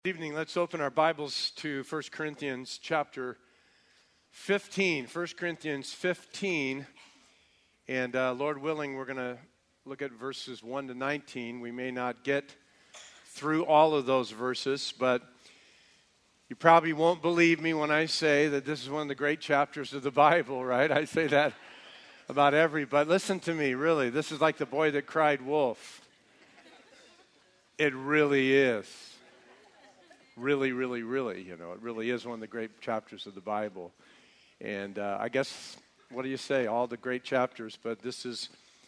Good evening. Let's open our Bibles to 1 Corinthians chapter 15. 1 Corinthians 15. And Lord willing, we're going to look at verses 1 to 19. We may not get through all of those verses, but you probably won't believe me when I say that this is one of the great chapters of the Bible, right? I say that about but listen to me, really. This is like the boy that cried wolf. It really is. Really, it really is one of the great chapters of the Bible. And I guess, what do you say? All the great chapters, but this is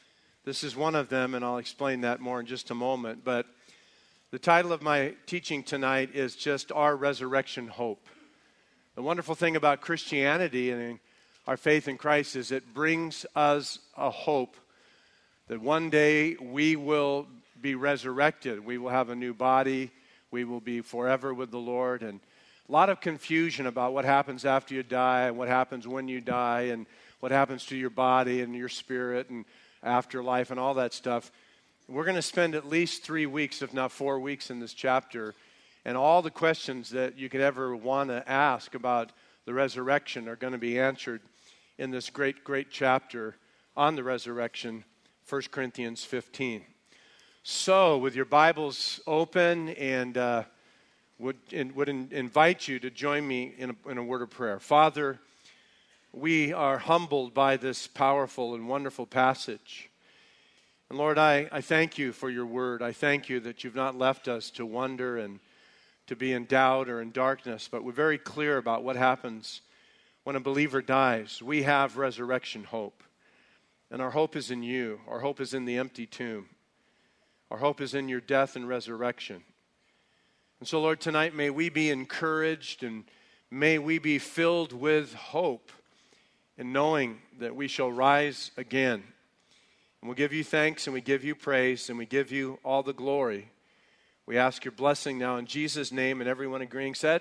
one of them, and I'll explain that more in just a moment. But the title of my teaching tonight is just Our Resurrection Hope. The wonderful thing about Christianity and our faith in Christ is it brings us a hope that one day we will be resurrected. We will have a new body. We will be forever with the Lord. And a lot of confusion about what happens after you die and what happens when you die and what happens to your body and your spirit and afterlife and all that stuff. We're going to spend at least 3 weeks, if not 4 weeks, in this chapter. And all the questions that you could ever want to ask about the resurrection are going to be answered in this great, great chapter on the resurrection, 1 Corinthians 15. So, with your Bibles open, and would invite you to join me in a word of prayer. Father, we are humbled by this powerful and wonderful passage. And Lord, I thank you for your word. I thank you that you've not left us to wonder and to be in doubt or in darkness, but we're very clear about what happens when a believer dies. We have resurrection hope, and our hope is in you. Our hope is in the empty tomb. Our hope is in your death and resurrection. And so, Lord, tonight may we be encouraged and may we be filled with hope in knowing that we shall rise again. And we'll give you thanks and we give you praise and we give you all the glory. We ask your blessing now in Jesus' name, and everyone agreeing said,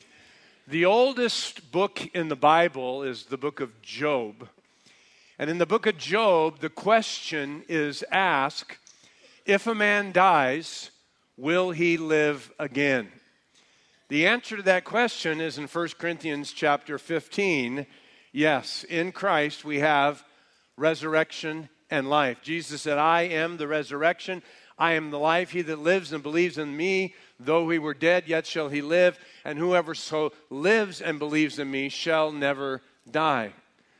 the oldest book in the Bible is the book of Job. And in the book of Job, the question is asked, if a man dies, will he live again? The answer to that question is in 1 Corinthians chapter 15. Yes, in Christ we have resurrection and life. Jesus said, I am the resurrection, I am the life. He that lives and believes in me, though he were dead, yet shall he live. And whoever so lives and believes in me shall never die.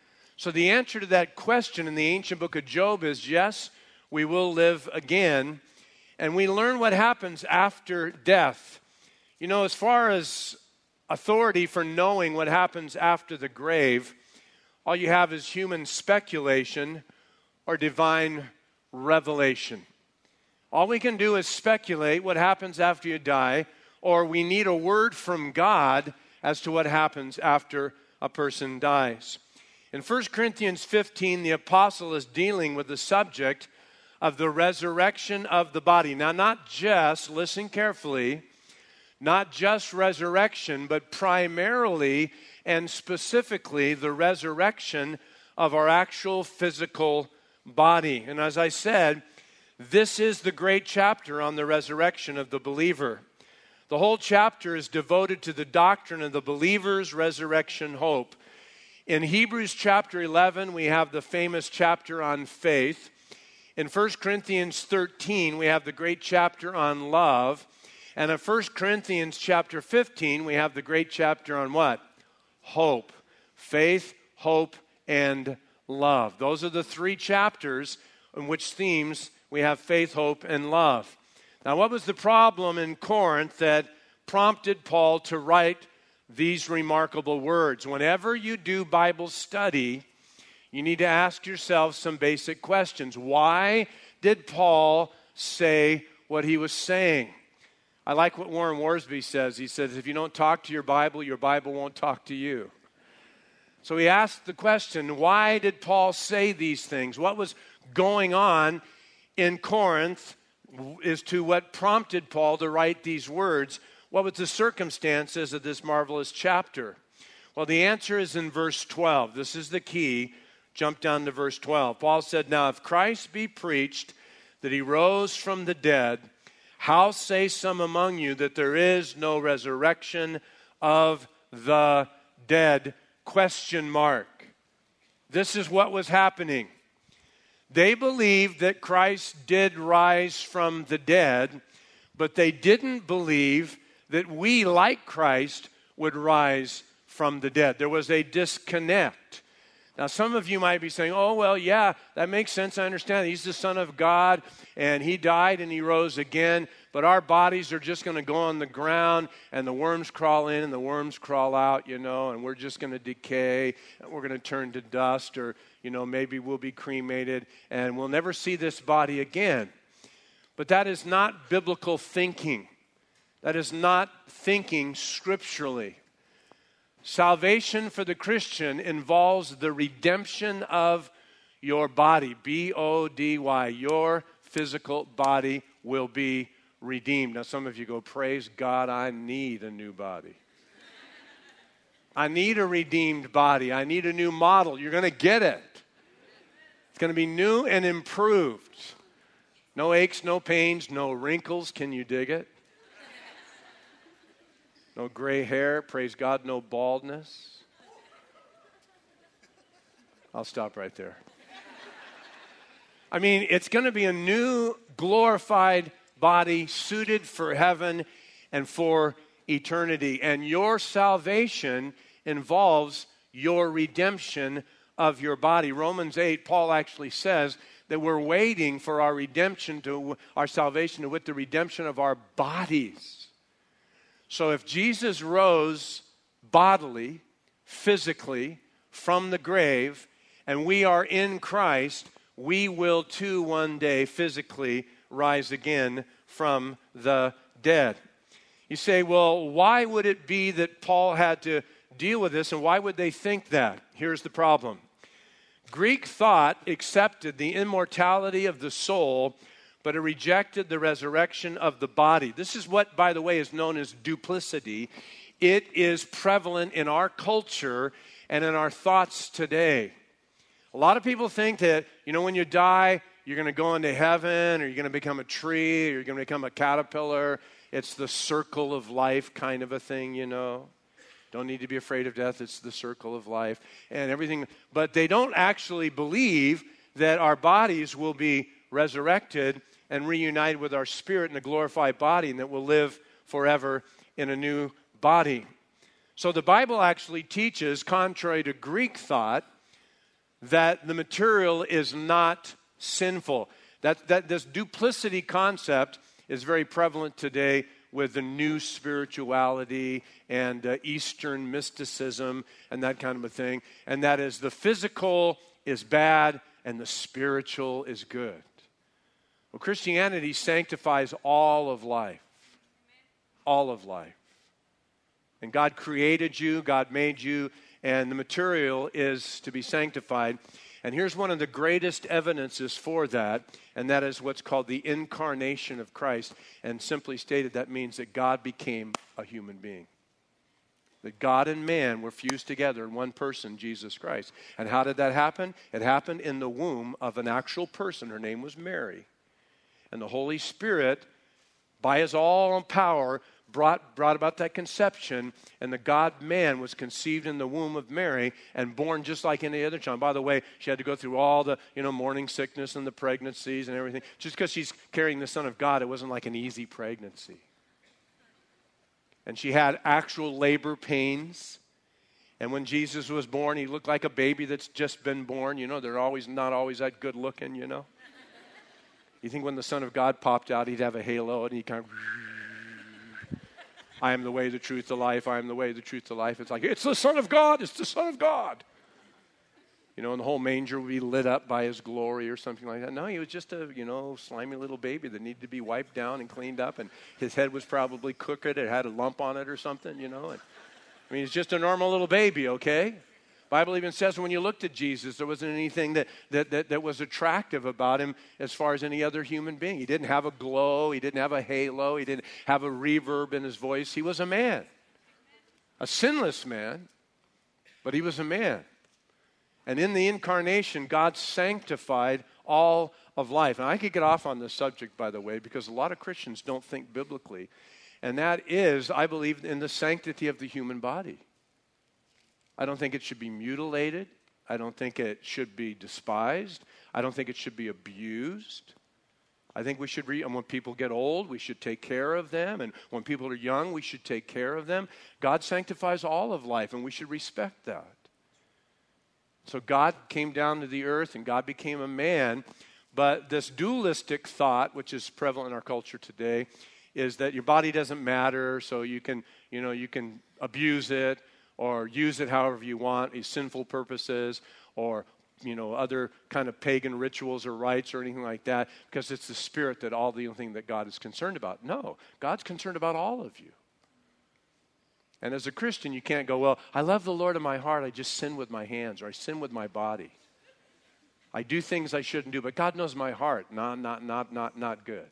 So the answer to that question in the ancient book of Job is yes, we will live again, and we learn what happens after death. You know, as far as authority for knowing what happens after the grave, all you have is human speculation or divine revelation. All we can do is speculate what happens after you die, or we need a word from God as to what happens after a person dies. In 1 Corinthians 15, the apostle is dealing with the subject of the resurrection of the body. Now, not just, listen carefully, not just resurrection, but primarily and specifically the resurrection of our actual physical body. And as I said, this is the great chapter on the resurrection of the believer. The whole chapter is devoted to the doctrine of the believer's resurrection hope. In Hebrews chapter 11, we have the famous chapter on faith. In 1 Corinthians 13, we have the great chapter on love. And in 1 Corinthians chapter 15, we have the great chapter on what? Hope. Faith, hope, and love. Those are the three chapters in which themes we have faith, hope, and love. Now, what was the problem in Corinth that prompted Paul to write these remarkable words? Whenever you do Bible study, you need to ask yourself some basic questions. Why did Paul say what he was saying? I like what Warren Worsby says. He says, if you don't talk to your Bible won't talk to you. So he asked the question, why did Paul say these things? What was going on in Corinth as to what prompted Paul to write these words? What was the circumstances of this marvelous chapter? Well, the answer is in verse 12. This is the key. Jump down to verse 12. Paul said, now if Christ be preached that he rose from the dead, How say some among you that there is no resurrection of the dead? Question mark. This is what was happening. They believed that Christ did rise from the dead, but they didn't believe that we, like Christ, would rise from the dead. There was a disconnect. Now, some of you might be saying, oh, well, yeah, that makes sense. I understand. He's the Son of God, and he died and he rose again, but our bodies are just going to go on the ground, and the worms crawl in and the worms crawl out, and we're just going to decay, and we're going to turn to dust, or, maybe we'll be cremated, and we'll never see this body again. But that is not biblical thinking. That is not thinking scripturally. Salvation for the Christian involves the redemption of your body, B-O-D-Y. Your physical body will be redeemed. Now, some of you go, praise God, I need a new body. I need a redeemed body. I need a new model. You're going to get it. It's going to be new and improved. No aches, no pains, no wrinkles. Can you dig it? No gray hair, praise God, no baldness. I'll stop right there. I mean, it's going to be a new glorified body suited for heaven and for eternity. And your salvation involves your redemption of your body. Romans 8, Paul actually says that we're waiting for our redemption to our salvation with the redemption of our bodies. So if Jesus rose bodily, physically, from the grave, and we are in Christ, we will too one day physically rise again from the dead. You say, well, why would it be that Paul had to deal with this, and why would they think that? Here's the problem. Greek thought accepted the immortality of the soul, but it rejected the resurrection of the body. This is what, by the way, is known as duplicity. It is prevalent in our culture and in our thoughts today. A lot of people think that, when you die, you're going to go into heaven, or you're going to become a tree, or you're going to become a caterpillar. It's the circle of life kind of a thing, Don't need to be afraid of death. It's the circle of life and everything. But they don't actually believe that our bodies will be resurrected and reunited with our spirit in a glorified body, and that we'll live forever in a new body. So the Bible actually teaches, contrary to Greek thought, that the material is not sinful. That this duplicity concept is very prevalent today with the new spirituality and Eastern mysticism and that kind of a thing. And that is, the physical is bad and the spiritual is good. Well, Christianity sanctifies all of life. All of life. And God created you, God made you, and the material is to be sanctified. And here's one of the greatest evidences for that, and that is what's called the incarnation of Christ. And simply stated, that means that God became a human being. That God and man were fused together in one person, Jesus Christ. And how did that happen? It happened in the womb of an actual person. Her name was Mary. And the Holy Spirit, by his all power, brought about that conception, and the God-man was conceived in the womb of Mary and born just like any other child. By the way, she had to go through all the, morning sickness and the pregnancies and everything. Just because she's carrying the Son of God, it wasn't like an easy pregnancy. And she had actual labor pains. And when Jesus was born, he looked like a baby that's just been born. They're not always that good looking, You think when the Son of God popped out, he'd have a halo and he kind of... I am the way, the truth, the life. I am the way, the truth, the life. It's like, it's the Son of God. It's the Son of God. And the whole manger would be lit up by his glory or something like that. No, he was just a, slimy little baby that needed to be wiped down and cleaned up. And his head was probably crooked. It had a lump on it or something, And, he's just a normal little baby, okay? Bible even says when you looked at Jesus, there wasn't anything that was attractive about him as far as any other human being. He didn't have a glow. He didn't have a halo. He didn't have a reverb in his voice. He was a man, a sinless man, but he was a man. And in the incarnation, God sanctified all of life. And I could get off on this subject, by the way, because a lot of Christians don't think biblically. And that is, I believe in the sanctity of the human body. I don't think it should be mutilated. I don't think it should be despised. I don't think it should be abused. I think we should and when people get old, we should take care of them. And when people are young, we should take care of them. God sanctifies all of life, and we should respect that. So God came down to the earth, and God became a man. But this dualistic thought, which is prevalent in our culture today, is that your body doesn't matter, so you can abuse it or use it however you want, in sinful purposes, or other kind of pagan rituals or rites or anything like that, because it's the spirit that the only thing that God is concerned about. No, God's concerned about all of you. And as a Christian, you can't go, well, I love the Lord in my heart, I just sin with my hands, or I sin with my body. I do things I shouldn't do, but God knows my heart. Not good.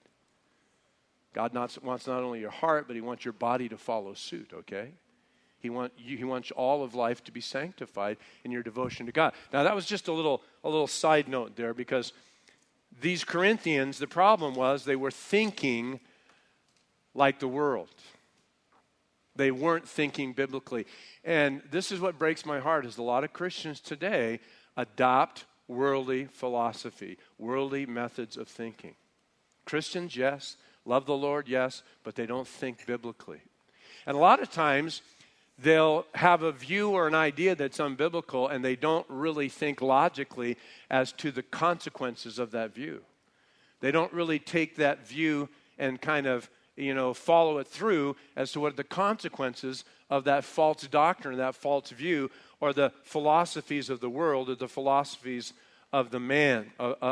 God wants not only your heart, but He wants your body to follow suit, okay? He wants all of life to be sanctified in your devotion to God. Now, that was just a little side note there, because these Corinthians, the problem was they were thinking like the world. They weren't thinking biblically. And this is what breaks my heart, is a lot of Christians today adopt worldly philosophy, worldly methods of thinking. Christians, yes. Love the Lord, yes. But they don't think biblically. And a lot of times, they'll have a view or an idea that's unbiblical, and they don't really think logically as to the consequences of that view. They don't really take that view and kind of, follow it through as to what the consequences of that false doctrine, that false view, or the philosophies of the world, or the philosophies of man.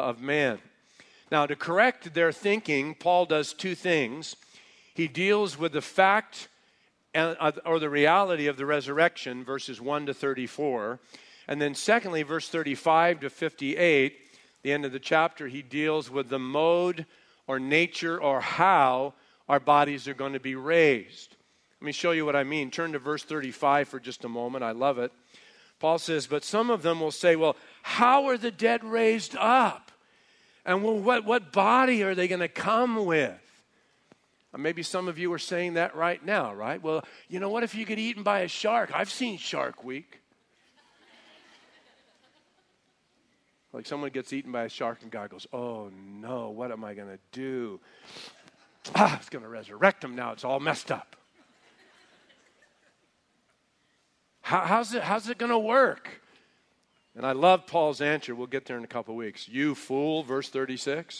Now, to correct their thinking, Paul does two things. He deals with the fact or the reality of the resurrection, verses 1 to 34. And then secondly, verse 35 to 58, the end of the chapter, he deals with the mode or nature or how our bodies are going to be raised. Let me show you what I mean. Turn to verse 35 for just a moment. I love it. Paul says, but some of them will say, well, how are the dead raised up? And what body are they going to come with? Maybe some of you are saying that right now, right? Well, what if you get eaten by a shark? I've seen Shark Week. Like someone gets eaten by a shark and God goes, oh no, what am I going to do? It's going to resurrect them now. It's all messed up. How's it going to work? And I love Paul's answer. We'll get there in a couple of weeks. You fool, verse 36.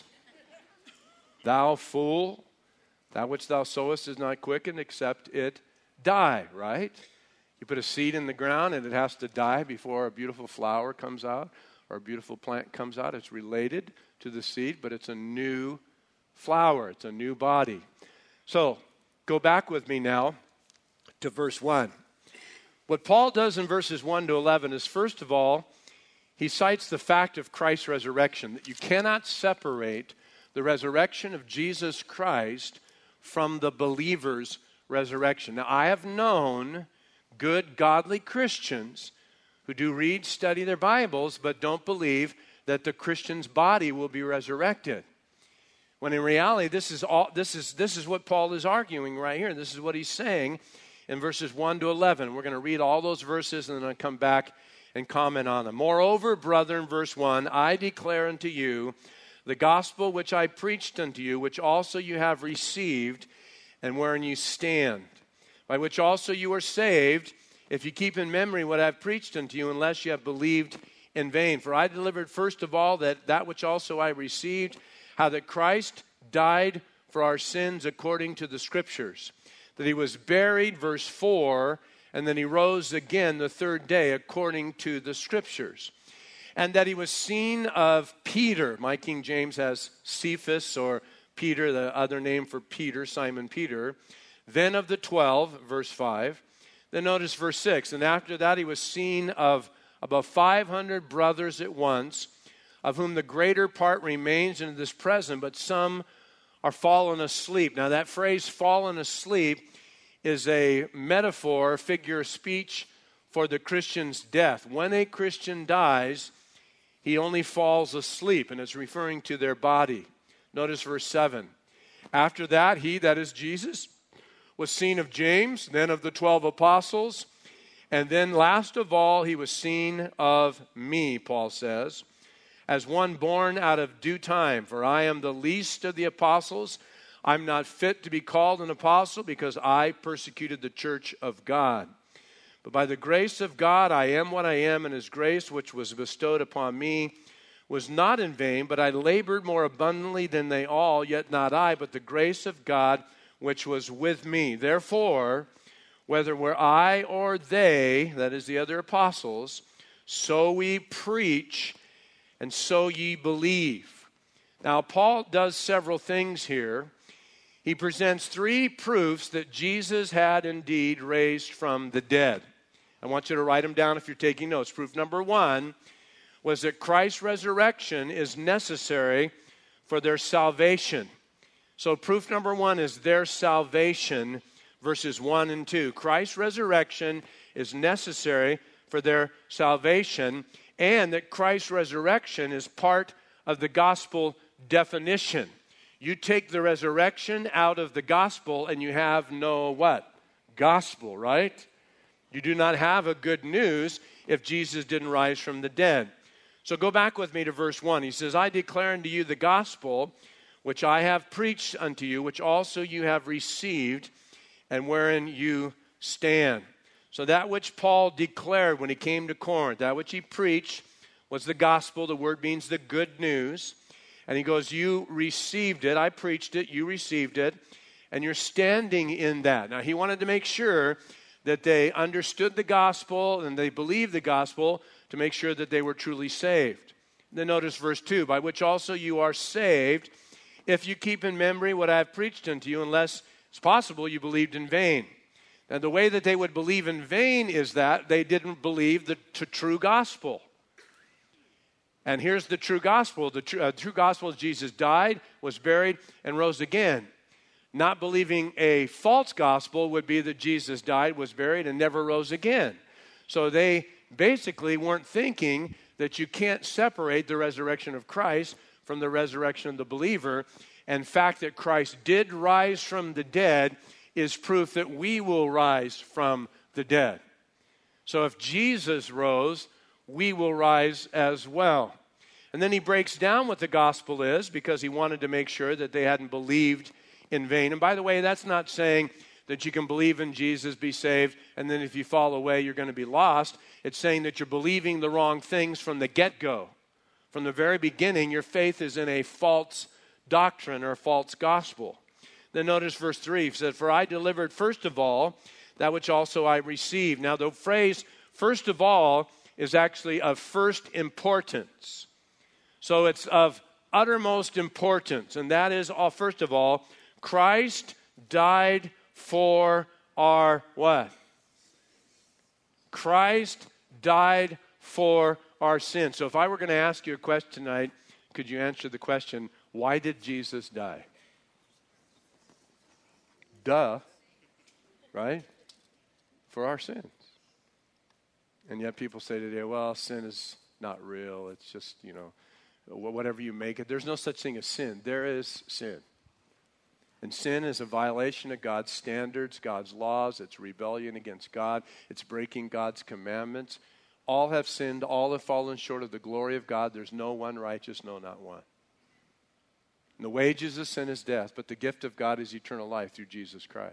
Thou fool, that which thou sowest is not quickened except it die, right? You put a seed in the ground and it has to die before a beautiful flower comes out or a beautiful plant comes out. It's related to the seed, but it's a new flower. It's a new body. So go back with me now to verse 1. What Paul does in verses 1 to 11 is, first of all, he cites the fact of Christ's resurrection, that you cannot separate the resurrection of Jesus Christ from the believer's resurrection. Now, I have known good, godly Christians who do read, study their Bibles, but don't believe that the Christian's body will be resurrected. When in reality, this is what Paul is arguing right here. This is what he's saying in verses 1 to 11. We're going to read all those verses and then I'll come back and comment on them. Moreover, brethren, verse 1, I declare unto you the gospel which I preached unto you, which also you have received, and wherein you stand, by which also you are saved, if you keep in memory what I have preached unto you, unless you have believed in vain. For I delivered first of all that which also I received, how that Christ died for our sins according to the Scriptures, that he was buried, verse 4, and then he rose again the third day according to the Scriptures. And that he was seen of Peter. My King James has Cephas, or Peter, the other name for Peter, Simon Peter. Then of the 12, verse 5. Then notice verse 6. And after that he was seen of about 500 brothers at once, of whom the greater part remains in this present, but some are fallen asleep. Now that phrase, fallen asleep, is a metaphor, figure of speech for the Christian's death. When a Christian dies, he only falls asleep, and it's referring to their body. Notice verse 7. After that, he, that is Jesus, was seen of James, then of the 12 apostles, and then last of all, he was seen of me, Paul says, as one born out of due time. For I am the least of the apostles. I'm not fit to be called an apostle because I persecuted the church of God. But by the grace of God, I am what I am, and his grace, which was bestowed upon me, was not in vain, but I labored more abundantly than they all, yet not I, but the grace of God, which was with me. Therefore, whether were I or they, that is the other apostles, so we preach, and so ye believe. Now, Paul does several things here. He presents three proofs that Jesus had indeed raised from the dead. I want you to write them down if you're taking notes. Proof number one was that Christ's resurrection is necessary for their salvation. So proof number one is their salvation, verses 1 and 2. Christ's resurrection is necessary for their salvation, and that Christ's resurrection is part of the gospel definition. You take the resurrection out of the gospel and you have no what? Gospel, right? You do not have a good news if Jesus didn't rise from the dead. So go back with me to verse 1. He says, I declare unto you the gospel which I have preached unto you, which also you have received, and wherein you stand. So that which Paul declared when he came to Corinth, that which he preached was the gospel. The word means the good news. And he goes, you received it. I preached it. You received it. And you're standing in that. Now, he wanted to make sure that they understood the gospel and they believed the gospel to make sure that they were truly saved. Then notice verse 2, by which also you are saved, if you keep in memory what I have preached unto you, unless it's possible you believed in vain. Now, the way that they would believe in vain is that they didn't believe the true gospel. And here's the true gospel. The true gospel is Jesus died, was buried, and rose again. Not believing a false gospel would be that Jesus died, was buried, and never rose again. So they basically weren't thinking that you can't separate the resurrection of Christ from the resurrection of the believer. And fact that Christ did rise from the dead is proof that we will rise from the dead. So if Jesus rose, we will rise as well. And then he breaks down what the gospel is because he wanted to make sure that they hadn't believed in vain. And by the way, that's not saying that you can believe in Jesus, be saved, and then if you fall away, you're going to be lost. It's saying that you're believing the wrong things from the get-go. From the very beginning, your faith is in a false doctrine or a false gospel. Then notice verse 3. He said, for I delivered first of all that which also I received. Now the phrase first of all is actually of first importance. So it's of uttermost importance. And that is, first of all, Christ died for our what? Christ died for our sins. So if I were going to ask you a question tonight, could you answer the question, why did Jesus die? Duh, right? For our sins. And yet people say today, well, sin is not real. It's just, whatever you make it. There's no such thing as sin. There is sin. And sin is a violation of God's standards, God's laws. It's rebellion against God. It's breaking God's commandments. All have sinned. All have fallen short of the glory of God. There's no one righteous, no, not one. And the wages of sin is death, but the gift of God is eternal life through Jesus Christ.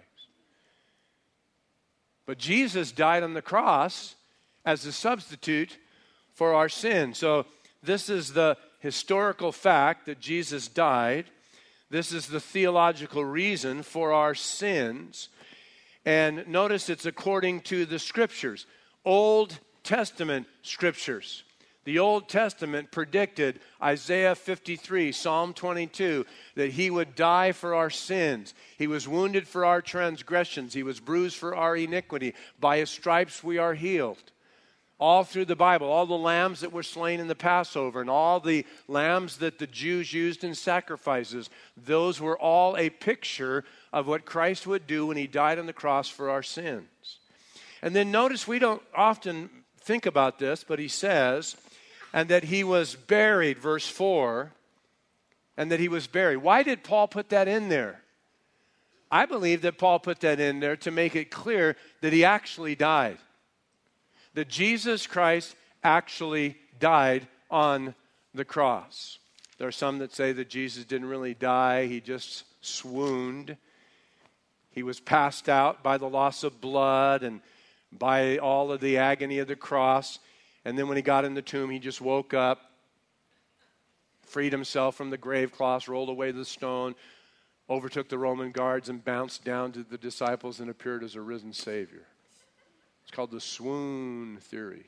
But Jesus died on the cross as a substitute for our sin. So this is the historical fact that Jesus died. This is the theological reason for our sins. And notice it's according to the Scriptures, Old Testament Scriptures. The Old Testament predicted Isaiah 53, Psalm 22, that he would die for our sins. He was wounded for our transgressions. He was bruised for our iniquity. By his stripes we are healed. All through the Bible, all the lambs that were slain in the Passover and all the lambs that the Jews used in sacrifices, those were all a picture of what Christ would do when he died on the cross for our sins. And then notice we don't often think about this, but he says and that he was buried, verse 4, and that he was buried. Why did Paul put that in there? I believe that Paul put that in there to make it clear that he actually died. That Jesus Christ actually died on the cross. There are some that say that Jesus didn't really die, he just swooned. He was passed out by the loss of blood and by all of the agony of the cross. And then when he got in the tomb, he just woke up, freed himself from the grave cloths, rolled away the stone, overtook the Roman guards, and bounced down to the disciples and appeared as a risen Savior. It's called the swoon theory.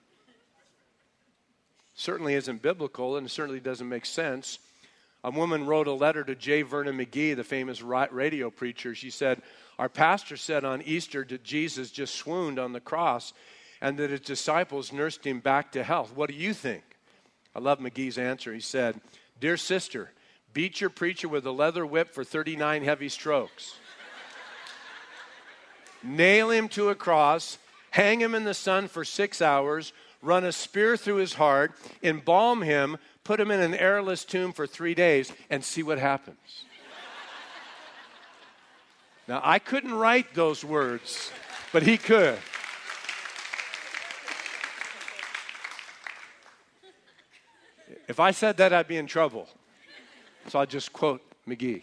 Certainly isn't biblical, and it certainly doesn't make sense. A woman wrote a letter to J. Vernon McGee, the famous radio preacher. She said, our pastor said on Easter that Jesus just swooned on the cross and that his disciples nursed him back to health. What do you think? I love McGee's answer. He said, dear sister, beat your preacher with a leather whip for 39 heavy strokes. Nail him to a cross, hang him in the sun for 6 hours, run a spear through his heart, embalm him, put him in an airless tomb for 3 days, and see what happens. Now, I couldn't write those words, but he could. If I said that, I'd be in trouble. So I'll just quote McGee.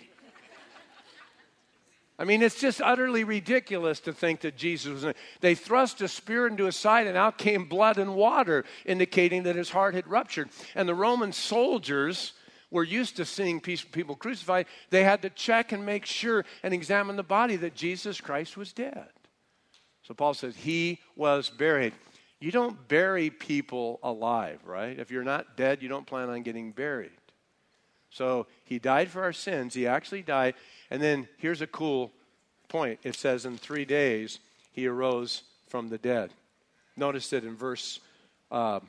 I mean, it's just utterly ridiculous to think that Jesus was... They thrust a spear into his side, and out came blood and water, indicating that his heart had ruptured. And the Roman soldiers were used to seeing people crucified. They had to check and make sure and examine the body that Jesus Christ was dead. So Paul says, he was buried. You don't bury people alive, right? If you're not dead, you don't plan on getting buried. So he died for our sins. He actually died. And then here's a cool point. It says in 3 days he arose from the dead. Notice it in verse 4.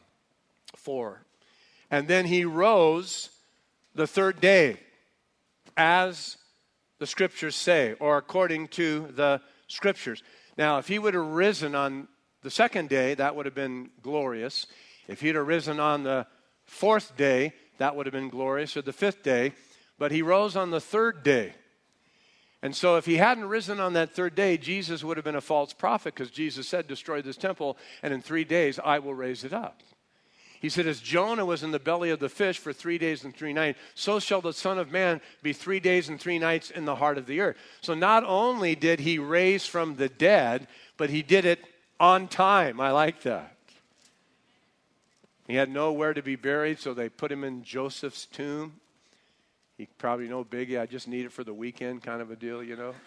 And then he rose the third day, as the scriptures say, or according to the scriptures. Now, if he would have risen on the second day, that would have been glorious. If he'd have risen on the fourth day, that would have been glorious, or the fifth day. But he rose on the third day. And so if he hadn't risen on that third day, Jesus would have been a false prophet, because Jesus said, destroy this temple, and in 3 days I will raise it up. He said, as Jonah was in the belly of the fish for 3 days and 3 nights, so shall the Son of Man be 3 days and 3 nights in the heart of the earth. So not only did he raise from the dead, but he did it on time. I like that. He had nowhere to be buried, so they put him in Joseph's tomb. He probably no biggie. I just need it for the weekend kind of a deal, you know.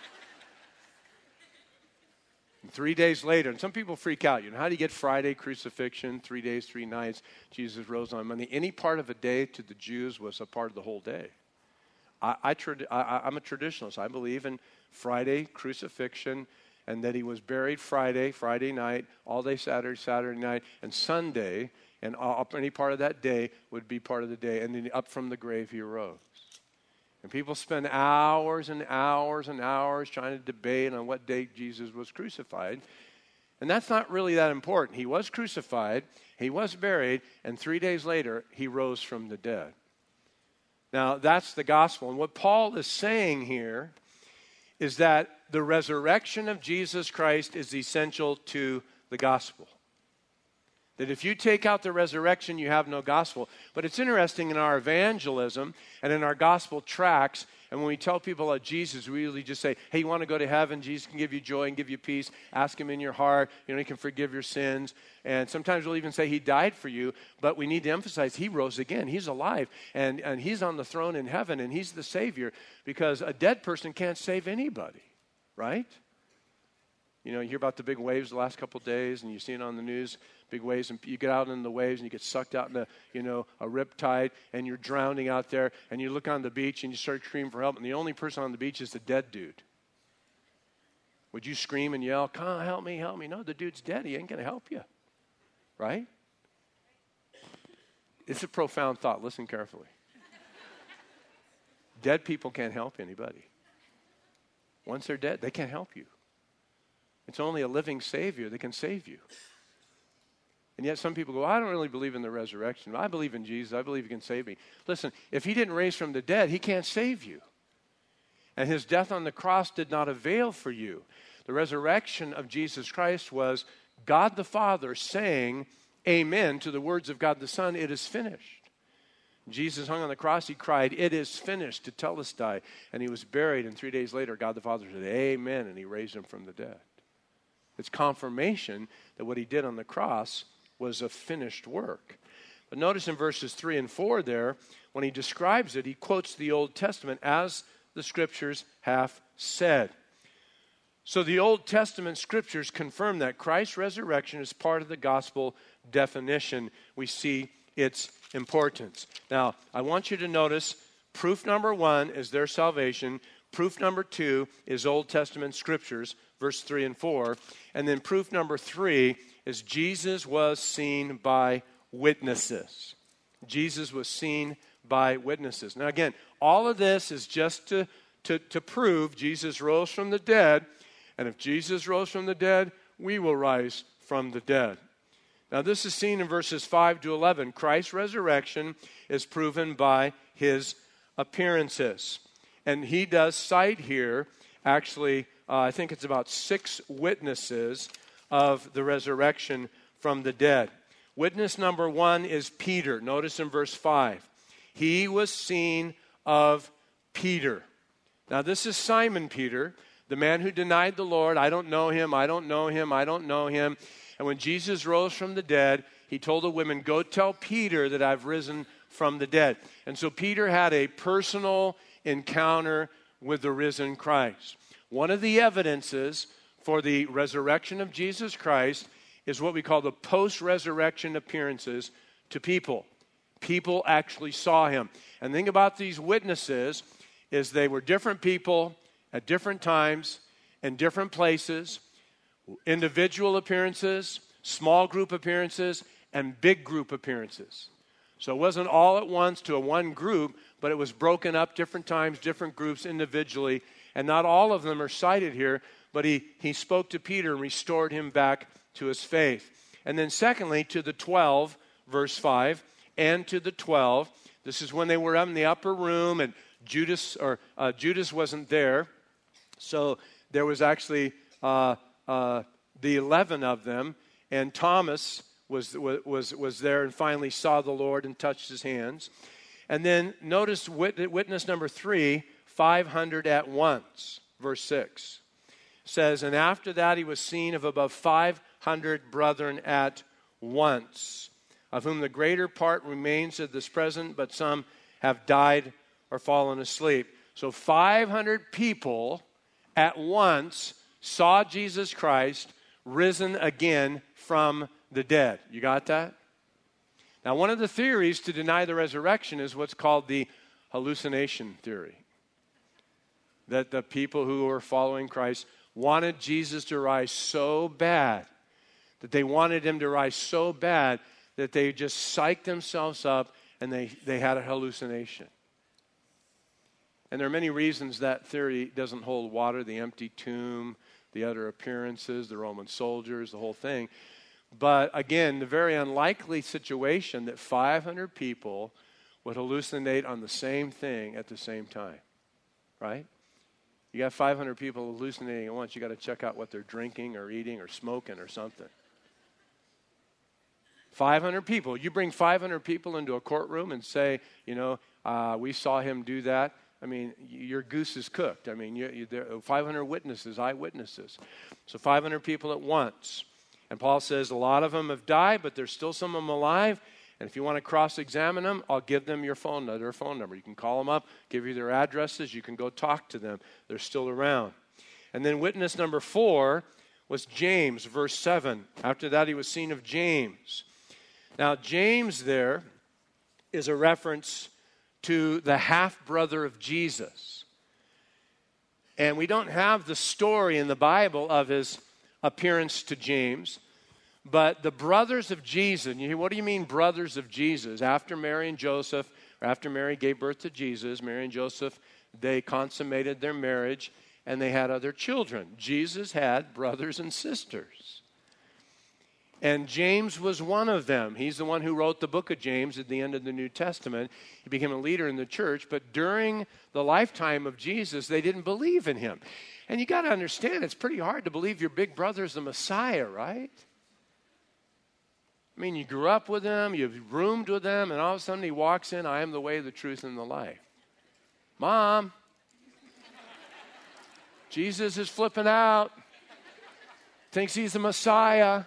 And 3 days later, and some people freak out. You know, how do you get Friday crucifixion, 3 days, 3 nights, Jesus rose on Monday? Any part of a day to the Jews was a part of the whole day. I'm a traditionalist. I believe in Friday crucifixion, and that he was buried Friday night, all day Saturday night, and Sunday, and any part of that day would be part of the day. And then up from the grave he arose. And people spend hours and hours and hours trying to debate on what date Jesus was crucified. And that's not really that important. He was crucified, he was buried, and 3 days later he rose from the dead. Now that's the gospel. And what Paul is saying here is that the resurrection of Jesus Christ is essential to the gospel. That if you take out the resurrection, you have no gospel. But it's interesting in our evangelism and in our gospel tracts, and when we tell people about Jesus, we really just say, hey, you want to go to heaven? Jesus can give you joy and give you peace. Ask him in your heart. You know, he can forgive your sins. And sometimes we'll even say he died for you, but we need to emphasize he rose again. He's alive, and he's on the throne in heaven, and he's the Savior, because a dead person can't save anybody, right? You know, you hear about the big waves the last couple of days, and you see it on the news, big waves, and you get out in the waves, and you get sucked out in a riptide, and you're drowning out there, and you look on the beach, and you start screaming for help, and the only person on the beach is the dead dude. Would you scream and yell, come on, help me, help me? No, the dude's dead. He ain't going to help you, right? It's a profound thought. Listen carefully. Dead people can't help anybody. Once they're dead, they can't help you. It's only a living Savior that can save you. And yet some people go, I don't really believe in the resurrection. I believe in Jesus. I believe he can save me. Listen, if he didn't raise from the dead, he can't save you. And his death on the cross did not avail for you. The resurrection of Jesus Christ was God the Father saying amen to the words of God the Son, it is finished. Jesus hung on the cross, he cried, it is finished, tetelestai. And he was buried, and 3 days later, God the Father said, amen, and he raised him from the dead. It's confirmation that what he did on the cross was a finished work. But notice in verses 3 and 4 there, when he describes it, he quotes the Old Testament as the Scriptures have said. So the Old Testament Scriptures confirm that Christ's resurrection is part of the gospel definition. We see its importance. Now, I want you to notice proof number 1 is their salvation. Proof number 2 is Old Testament Scriptures, verse 3 and 4. And then proof number 3 is Jesus was seen by witnesses. Jesus was seen by witnesses. Now again, all of this is just to prove Jesus rose from the dead. And if Jesus rose from the dead, we will rise from the dead. Now this is seen in verses 5 to 11. Christ's resurrection is proven by his appearances. And he does cite here, actually, I think it's about 6 witnesses of the resurrection from the dead. Witness number 1 is Peter. Notice in verse 5. He was seen of Peter. Now this is Simon Peter, the man who denied the Lord. I don't know him, I don't know him, I don't know him. And when Jesus rose from the dead, he told the women, go tell Peter that I've risen from the dead. And so Peter had a personal encounter with the risen Christ. One of the evidences for the resurrection of Jesus Christ is what we call the post-resurrection appearances to people. People actually saw him. And the thing about these witnesses is they were different people at different times and different places, individual appearances, small group appearances, and big group appearances. So it wasn't all at once to a one group, but it was broken up different times, different groups individually, and not all of them are cited here, but he spoke to Peter and restored him back to his faith. And then secondly, to the 12, verse 5, and to the 12, this is when they were up in the upper room, and Judas wasn't there, so there was actually the 11 of them, and Thomas was there and finally saw the Lord and touched his hands. And then notice witness number 3, 500 at once, verse 6. Says, and after that he was seen of above 500 brethren at once, of whom the greater part remains at this present, but some have died or fallen asleep. So 500 people at once saw Jesus Christ risen again from the dead. You got that? Now, one of the theories to deny the resurrection is what's called the hallucination theory. That the people who were following Christ wanted Jesus to rise so bad, that they wanted him to rise so bad that they just psyched themselves up and they had a hallucination. And there are many reasons that theory doesn't hold water, the empty tomb, the other appearances, the Roman soldiers, the whole thing. But again, the very unlikely situation that 500 people would hallucinate on the same thing at the same time, right? You got 500 people hallucinating at once, you got to check out what they're drinking or eating or smoking or something. 500 people. You bring 500 people into a courtroom and say, we saw him do that. I mean, your goose is cooked. I mean, there are 500 witnesses, eyewitnesses. So 500 people at once. And Paul says a lot of them have died, but there's still some of them alive. And if you want to cross-examine them, I'll give them their phone number. You can call them up, give you their addresses. You can go talk to them. They're still around. And then witness number 4 was James, verse 7. After that, he was seen of James. Now, James there is a reference to the half-brother of Jesus. And we don't have the story in the Bible of his appearance to James, but the brothers of Jesus, what do you mean brothers of Jesus? After Mary and Joseph, or after Mary gave birth to Jesus, Mary and Joseph, they consummated their marriage and they had other children. Jesus had brothers and sisters. And James was one of them. He's the one who wrote the book of James at the end of the New Testament. He became a leader in the church, but during the lifetime of Jesus, they didn't believe in him. And you got to understand, it's pretty hard to believe your big brother's the Messiah, right? I mean, you grew up with him, you've roomed with him, and all of a sudden he walks in, I am the way, the truth, and the life. Mom, Jesus is flipping out, thinks he's the Messiah.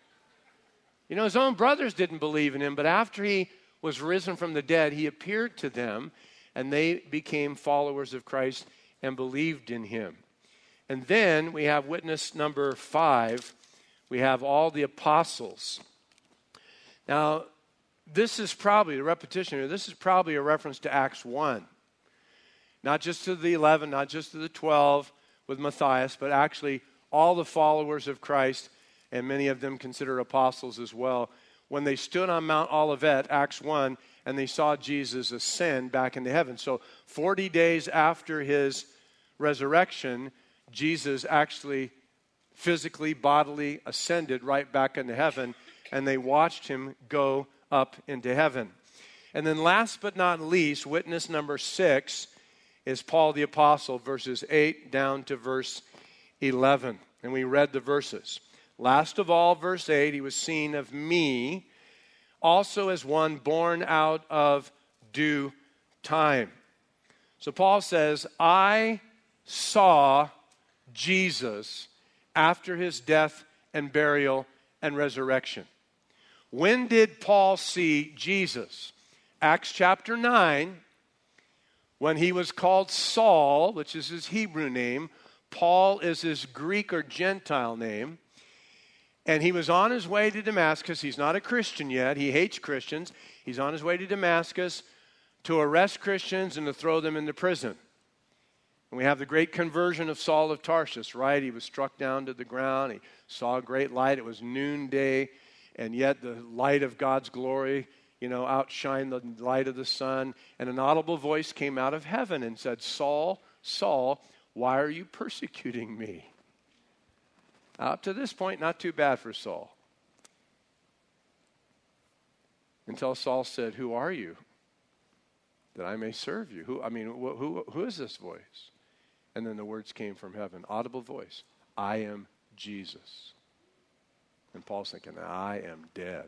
You know, his own brothers didn't believe in him, but after he was risen from the dead, he appeared to them, and they became followers of Christ and believed in him. And then we have witness number 5. We have all the apostles. Now, this is probably, the repetition here, this is probably a reference to Acts 1. Not just to the 11, not just to the 12 with Matthias, but actually all the followers of Christ, and many of them considered apostles as well, when they stood on Mount Olivet, Acts 1, and they saw Jesus ascend back into heaven. So 40 days after his resurrection, Jesus actually physically, bodily ascended right back into heaven, and they watched him go up into heaven. And then last but not least, witness number 6 is Paul the Apostle, verses 8 down to verse 11. And we read the verses. Last of all, verse 8, he was seen of me, also as one born out of due time. So Paul says, I saw Jesus after his death and burial and resurrection. When did Paul see Jesus? Acts chapter 9, when he was called Saul, which is his Hebrew name. Paul is his Greek or Gentile name. And he was on his way to Damascus. He's not a Christian yet. He hates Christians. He's on his way to Damascus to arrest Christians and to throw them into prison. And we have the great conversion of Saul of Tarsus, right? He was struck down to the ground. He saw a great light. It was noonday, and yet the light of God's glory, outshined the light of the sun. And an audible voice came out of heaven and said, Saul, Saul, why are you persecuting me? Up to this point, not too bad for Saul. Until Saul said, who are you? That I may serve you. Who is this voice? And then the words came from heaven, audible voice. I am Jesus. And Paul's thinking, I am dead.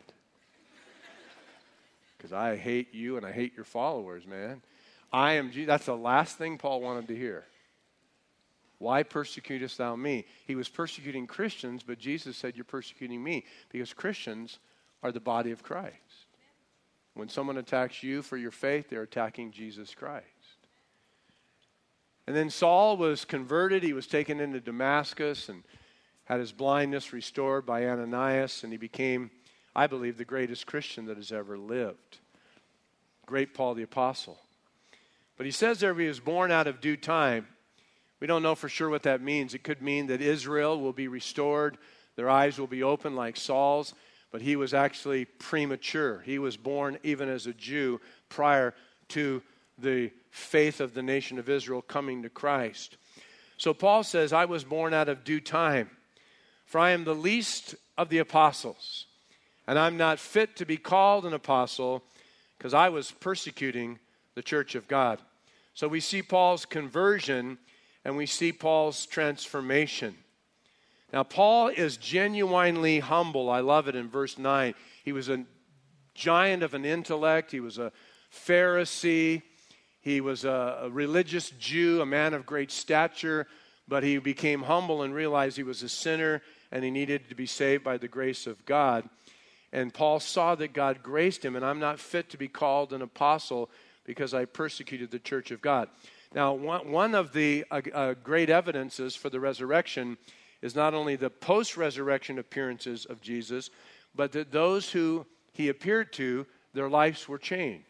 Because I hate you and I hate your followers, man. I am Jesus. That's the last thing Paul wanted to hear. Why persecutest thou me? He was persecuting Christians, but Jesus said, you're persecuting me, because Christians are the body of Christ. When someone attacks you for your faith, they're attacking Jesus Christ. And then Saul was converted. He was taken into Damascus and had his blindness restored by Ananias, and he became, I believe, the greatest Christian that has ever lived. Great Paul the Apostle. But he says there he was born out of due time. We don't know for sure what that means. It could mean that Israel will be restored. Their eyes will be open like Saul's. But he was actually premature. He was born even as a Jew prior to the faith of the nation of Israel coming to Christ. So Paul says, I was born out of due time. For I am the least of the apostles. And I'm not fit to be called an apostle because I was persecuting the church of God. So we see Paul's conversion and we see Paul's transformation. Now, Paul is genuinely humble. I love it in verse 9. He was a giant of an intellect. He was a Pharisee. He was a religious Jew, a man of great stature. But he became humble and realized he was a sinner and he needed to be saved by the grace of God. And Paul saw that God graced him, and I'm not fit to be called an apostle because I persecuted the church of God. Now, one of the great evidences for the resurrection is not only the post-resurrection appearances of Jesus, but that those who he appeared to, their lives were changed.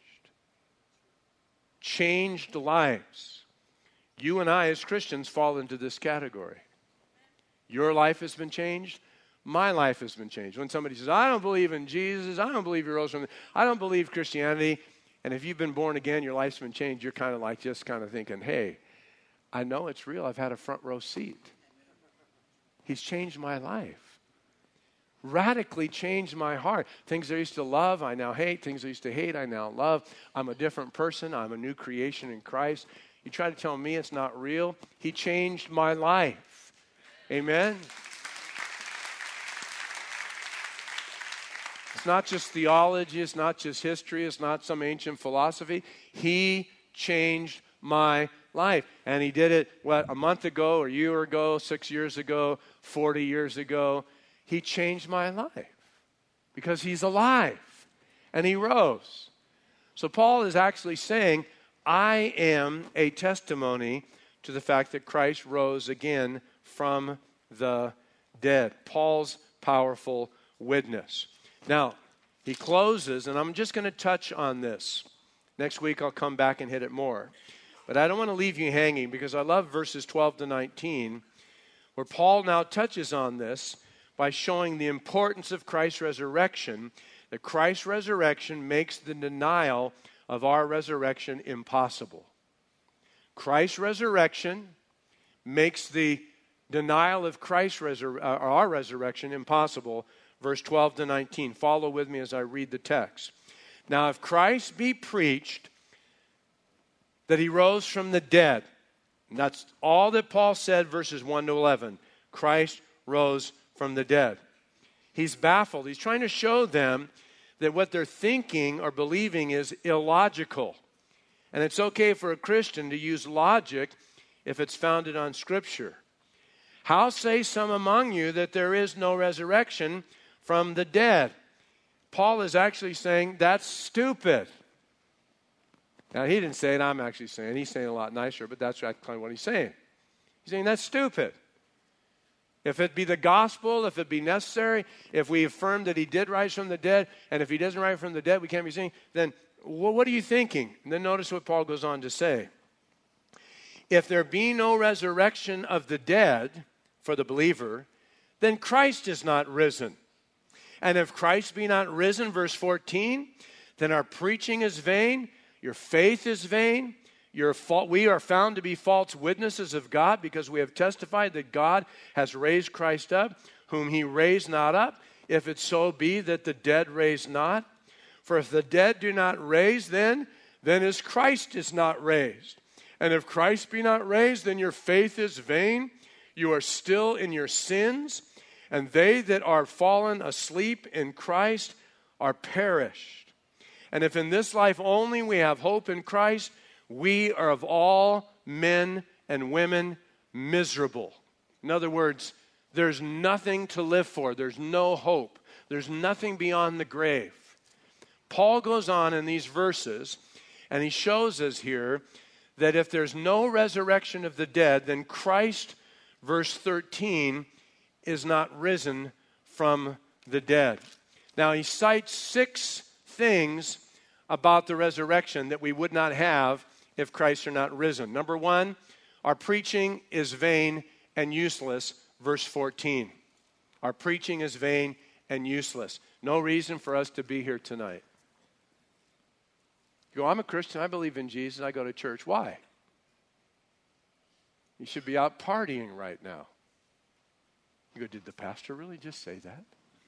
Changed lives. You and I as Christians fall into this category. Your life has been changed. My life has been changed. When somebody says, I don't believe in Jesus, I don't believe he rose from the, I don't believe Christianity, and if you've been born again, your life's been changed, you're kind of thinking, hey, I know it's real. I've had a front row seat. He's changed my life. radically changed my heart. Things I used to love, I now hate. Things I used to hate, I now love. I'm a different person. I'm a new creation in Christ. You try to tell me it's not real? He changed my life. Amen? It's not just theology. It's not just history. It's not some ancient philosophy. He changed my life. And he did it, a month ago, or a year ago, 6 years ago, 40 years ago. He changed my life because he's alive and he rose. So Paul is actually saying, I am a testimony to the fact that Christ rose again from the dead. Paul's powerful witness. Now, he closes, and I'm just going to touch on this. Next week I'll come back and hit it more. But I don't want to leave you hanging because I love verses 12 to 19, where Paul now touches on this by showing the importance of Christ's resurrection, that Christ's resurrection makes the denial of our resurrection impossible. Christ's resurrection makes the denial of our resurrection impossible. Verse 12 to 19. Follow with me as I read the text. Now, if Christ be preached that he rose from the dead, and that's all that Paul said, verses 1 to 11. Christ rose from the dead. He's baffled. He's trying to show them that what they're thinking or believing is illogical. And it's okay for a Christian to use logic if it's founded on Scripture. How say some among you that there is no resurrection from the dead? Paul is actually saying that's stupid. Now, he didn't say it. I'm actually saying. He's saying it a lot nicer, but that's kind of what he's saying. He's saying that's stupid. If it be the gospel, if it be necessary, if we affirm that he did rise from the dead, and if he doesn't rise from the dead, we can't be saying, then what are you thinking? And then notice what Paul goes on to say. If there be no resurrection of the dead for the believer, then Christ is not risen. And if Christ be not risen, verse 14, then our preaching is vain, your faith is vain, we are found to be false witnesses of God because we have testified that God has raised Christ up, whom he raised not up, if it so be that the dead raise not. For if the dead do not raise, then is Christ is not raised. And if Christ be not raised, then your faith is vain. You are still in your sins. And they that are fallen asleep in Christ are perished. And if in this life only we have hope in Christ, we are of all men and women miserable. In other words, there's nothing to live for. There's no hope. There's nothing beyond the grave. Paul goes on in these verses, and he shows us here that if there's no resurrection of the dead, then Christ, verse 13, is not risen from the dead. Now, he cites 6 things about the resurrection that we would not have if Christ are not risen. Number 1, our preaching is vain and useless, verse 14. Our preaching is vain and useless. No reason for us to be here tonight. You go, I'm a Christian, I believe in Jesus, I go to church. Why? You should be out partying right now. You go, did the pastor really just say that?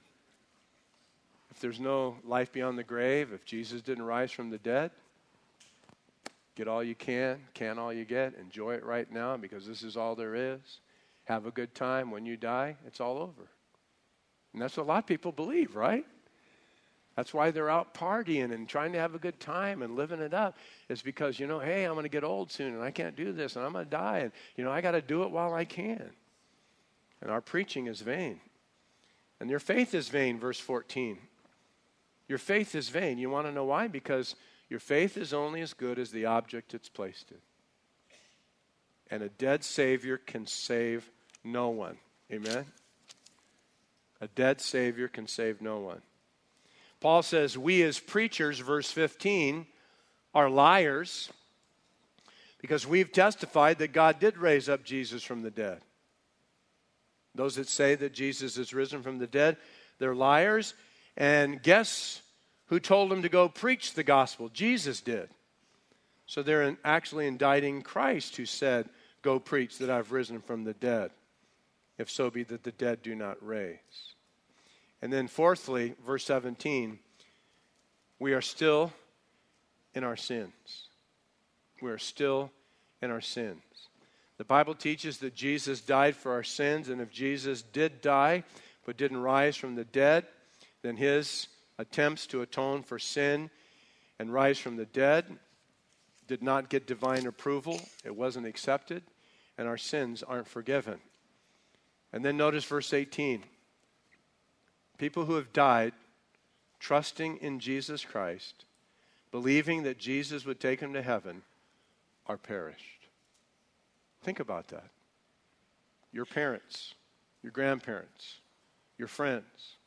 If there's no life beyond the grave, if Jesus didn't rise from the dead, get all you can all you get, enjoy it right now because this is all there is. Have a good time. When you die, it's all over. And that's what a lot of people believe, right? That's why they're out partying and trying to have a good time and living it up. It's because, hey, I'm going to get old soon and I can't do this and I'm going to die. And, I got to do it while I can. And our preaching is vain. And your faith is vain, verse 14. Your faith is vain. You want to know why? Because your faith is only as good as the object it's placed in. And a dead Savior can save no one. Amen? A dead Savior can save no one. Paul says, we as preachers, verse 15, are liars because we've testified that God did raise up Jesus from the dead. Those that say that Jesus is risen from the dead, they're liars. And guess who told them to go preach the gospel? Jesus did. So they're actually indicting Christ who said, go preach that I've risen from the dead, if so be that the dead do not raise. And then fourthly, verse 17, we are still in our sins. We are still in our sins. The Bible teaches that Jesus died for our sins, and if Jesus did die but didn't rise from the dead, then his attempts to atone for sin and rise from the dead did not get divine approval. It wasn't accepted, and our sins aren't forgiven. And then notice verse 18. People who have died trusting in Jesus Christ, believing that Jesus would take them to heaven, are perished. Think about that. Your parents, your grandparents, your friends.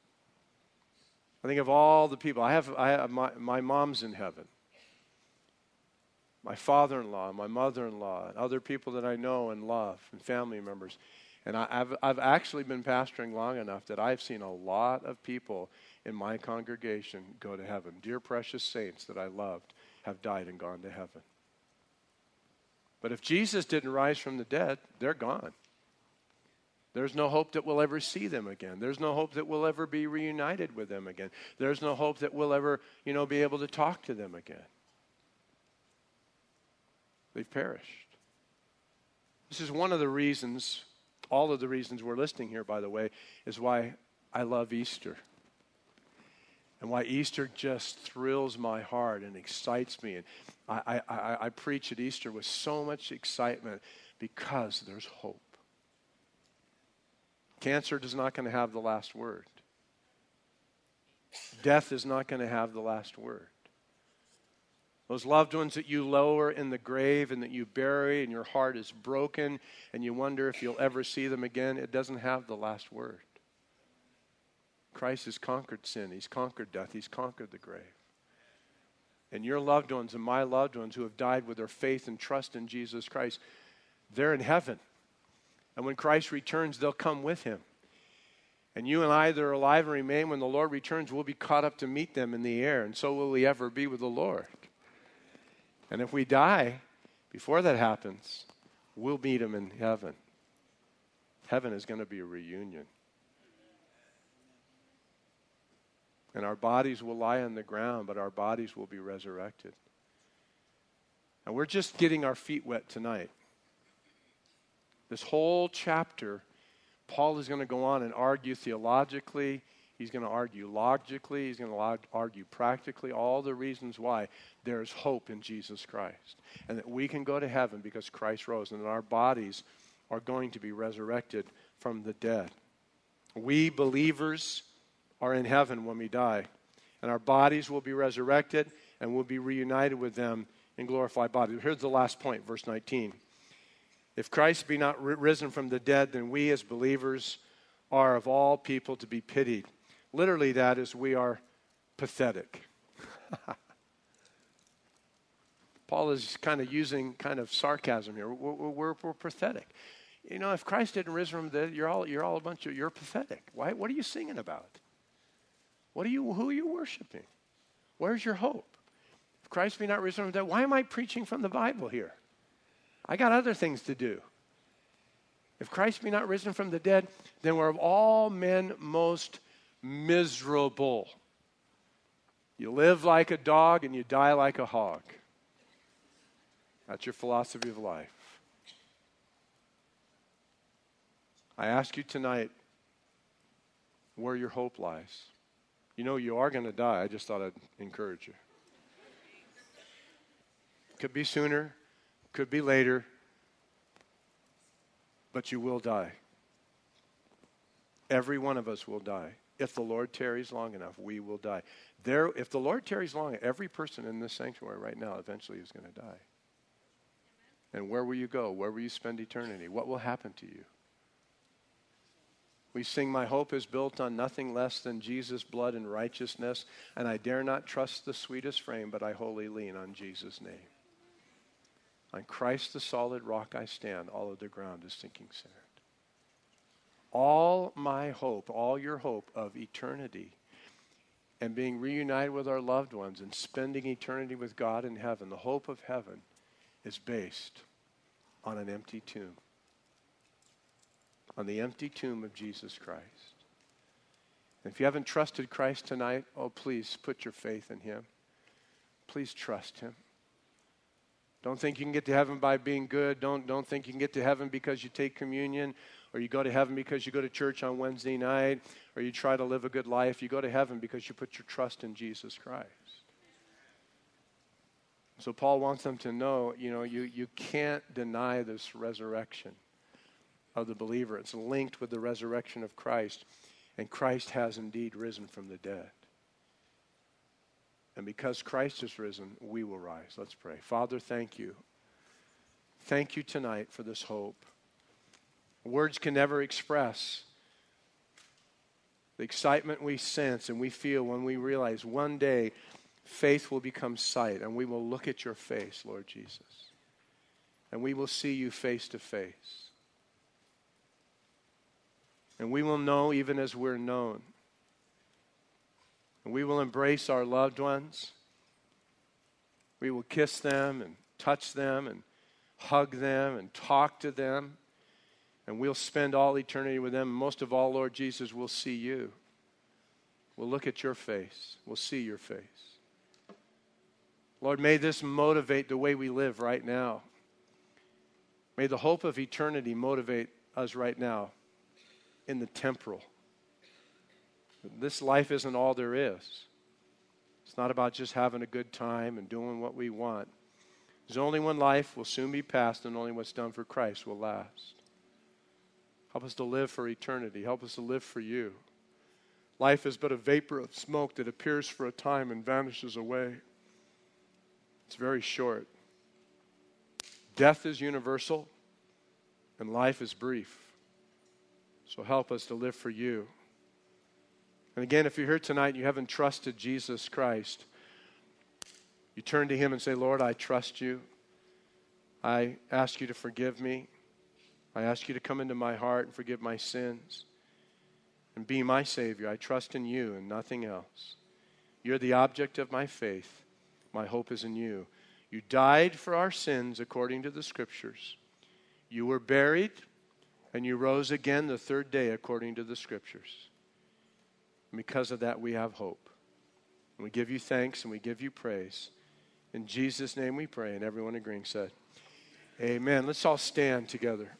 I think of all the people. I have my mom's in heaven. My father-in-law, my mother-in-law, and other people that I know and love, and family members. And I've actually been pastoring long enough that I've seen a lot of people in my congregation go to heaven. Dear precious saints that I loved have died and gone to heaven. But if Jesus didn't rise from the dead, they're gone. There's no hope that we'll ever see them again. There's no hope that we'll ever be reunited with them again. There's no hope that we'll ever, be able to talk to them again. They've perished. This is one of the reasons, all of the reasons we're listing here, by the way, is why I love Easter. And why Easter just thrills my heart and excites me. And I preach at Easter with so much excitement because there's hope. Cancer is not going to have the last word. Death is not going to have the last word. Those loved ones that you lower in the grave and that you bury and your heart is broken and you wonder if you'll ever see them again, it doesn't have the last word. Christ has conquered sin. He's conquered death. He's conquered the grave. And your loved ones and my loved ones who have died with their faith and trust in Jesus Christ, they're in heaven. And when Christ returns, they'll come with him. And you and I that are alive and remain, when the Lord returns, we'll be caught up to meet them in the air. And so will we ever be with the Lord. And if we die before that happens, we'll meet him in heaven. Heaven is going to be a reunion. And our bodies will lie on the ground, but our bodies will be resurrected. And we're just getting our feet wet tonight. This whole chapter, Paul is going to go on and argue theologically. He's going to argue logically. He's going to argue practically all the reasons why there's hope in Jesus Christ. And that we can go to heaven because Christ rose. And that our bodies are going to be resurrected from the dead. We believers are in heaven when we die. And our bodies will be resurrected and we'll be reunited with them in glorified bodies. Here's the last point, verse 19. If Christ be not risen from the dead, then we as believers are of all people to be pitied. Literally, that is, we are pathetic. Paul is kind of using kind of sarcasm here. We're pathetic. If Christ didn't rise from the dead, you're all a bunch of, you're pathetic. Why? What are you singing about? Who are you worshiping? Where's your hope? If Christ be not risen from the dead, why am I preaching from the Bible here? I got other things to do. If Christ be not risen from the dead, then we're of all men most miserable. You live like a dog and you die like a hog. That's your philosophy of life. I ask you tonight where your hope lies. You are going to die. I just thought I'd encourage you. Could be sooner, could be later, but you will die. Every one of us will die. If the Lord tarries long enough, we will die. If the Lord tarries long, every person in this sanctuary right now eventually is going to die. And where will you go? Where will you spend eternity? What will happen to you? We sing, my hope is built on nothing less than Jesus' blood and righteousness, and I dare not trust the sweetest frame, but I wholly lean on Jesus' name. On Christ the solid rock I stand, all of the ground is sinking sand. All my hope, all your hope of eternity and being reunited with our loved ones and spending eternity with God in heaven, the hope of heaven is based on an empty tomb. On the empty tomb of Jesus Christ. If you haven't trusted Christ tonight, oh, please put your faith in him. Please trust him. Don't think you can get to heaven by being good. Don't think you can get to heaven because you take communion, or you go to heaven because you go to church on Wednesday night, or you try to live a good life. You go to heaven because you put your trust in Jesus Christ. So Paul wants them to know, you can't deny this resurrection of the believer. It's linked with the resurrection of Christ. And Christ has indeed risen from the dead. And because Christ is risen, we will rise. Let's pray. Father, thank you. Thank you tonight for this hope. Words can never express the excitement we sense and we feel when we realize one day faith will become sight and we will look at your face, Lord Jesus. And we will see you face to face. And we will know even as we're known. And we will embrace our loved ones. We will kiss them and touch them and hug them and talk to them. And we'll spend all eternity with them. Most of all, Lord Jesus, we'll see you. We'll look at your face. We'll see your face. Lord, may this motivate the way we live right now. May the hope of eternity motivate us right now in the temporal. This life isn't all there is. It's not about just having a good time and doing what we want. There's only one life, will soon be past, and only what's done for Christ will last. Help us to live for eternity. Help us to live for you. Life is but a vapor of smoke that appears for a time and vanishes away. It's very short. Death is universal, and life is brief. So help us to live for you. And again, if you're here tonight and you haven't trusted Jesus Christ, you turn to him and say, Lord, I trust you. I ask you to forgive me. I ask you to come into my heart and forgive my sins and be my Savior. I trust in you and nothing else. You're the object of my faith. My hope is in you. You died for our sins according to the Scriptures. You were buried and you rose again the third day according to the Scriptures. And because of that, we have hope. And we give you thanks and we give you praise. In Jesus' name we pray. And everyone agreeing said, amen. Let's all stand together.